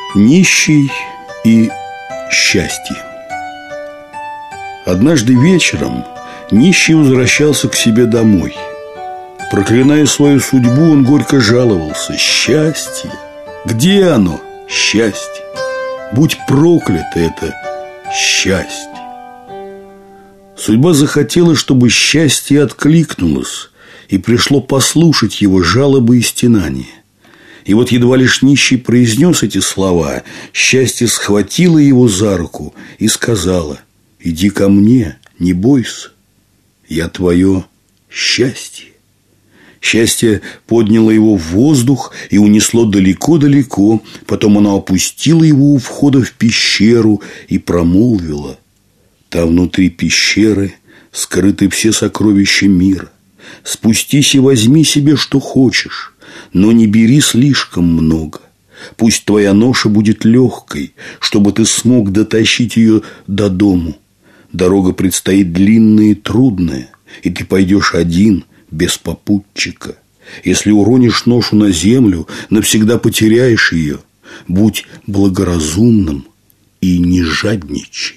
Нищий и счастье. Однажды вечером нищий возвращался к себе домой. Проклиная свою судьбу, он горько жаловался: «Счастье! Где оно, счастье? Будь проклято это счастье!» Судьба захотела, чтобы счастье откликнулось и пришло послушать его жалобы и стенания. И вот едва лишь нищий произнес эти слова, счастье схватило его за руку и сказала: «Иди ко мне, не бойся, я твое счастье». Счастье подняло его в воздух и унесло далеко-далеко. Потом оно опустило его у входа в пещеру и промолвило: «Там внутри пещеры скрыты все сокровища мира. Спустись и возьми себе, что хочешь, но не бери слишком много. Пусть твоя ноша будет легкой, чтобы ты смог дотащить ее до дому. Дорога предстоит длинная и трудная, и ты пойдешь один, без попутчика. Если уронишь ношу на землю, навсегда потеряешь ее. Будь благоразумным и не жадничай».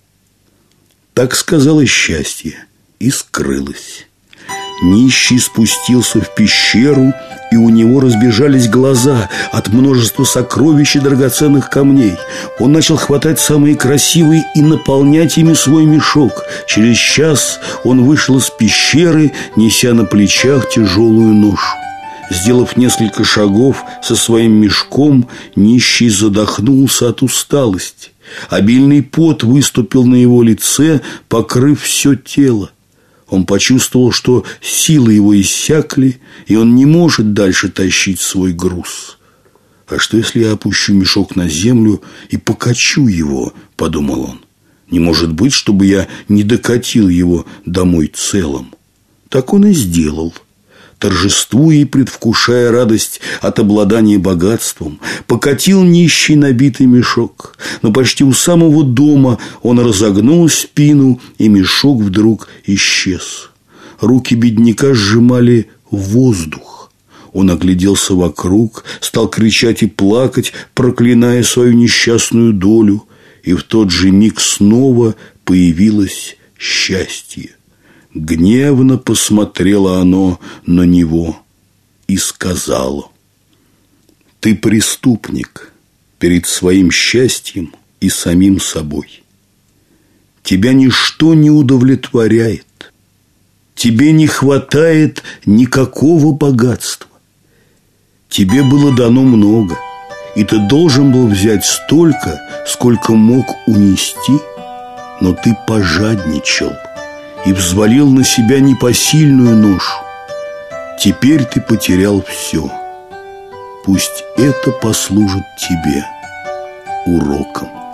Так сказала счастье и скрылась. Нищий спустился в пещеру, и у него разбежались глаза от множества сокровищ и драгоценных камней. Он начал хватать самые красивые и наполнять ими свой мешок. Через час он вышел из пещеры, неся на плечах тяжелую ношу. Сделав несколько шагов со своим мешком, нищий задохнулся от усталости. Обильный пот выступил на его лице, покрыв все тело. Он почувствовал, что силы его иссякли, и он не может дальше тащить свой груз. «А что, если я опущу мешок на землю и покачу его?» – подумал он. «Не может быть, чтобы я не докатил его домой целым». Так он и сделал. Торжествуя и предвкушая радость от обладания богатством, покатил нищий набитый мешок. Но почти у самого дома он разогнул спину, и мешок вдруг исчез. Руки бедняка сжимали воздух. Он огляделся вокруг, стал кричать и плакать, проклиная свою несчастную долю. И в тот же миг снова появилось счастье. Гневно посмотрело оно на него и сказало: «Ты преступник перед своим счастьем и самим собой. Тебя ничто не удовлетворяет. Тебе не хватает никакого богатства. Тебе было дано много, и ты должен был взять столько, сколько мог унести, но ты пожадничал и взвалил на себя непосильную ношу. Теперь ты потерял все. Пусть это послужит тебе уроком».